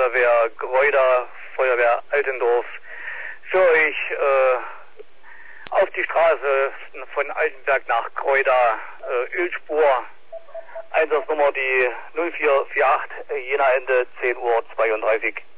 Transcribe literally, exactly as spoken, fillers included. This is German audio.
Feuerwehr Greuder, Feuerwehr Altendorf, für euch äh, auf die Straße von Altenberg nach Greuder, äh, Ölspur, Einsatznummer die null vier vier acht, Jena Ende zehn Uhr zweiunddreißig.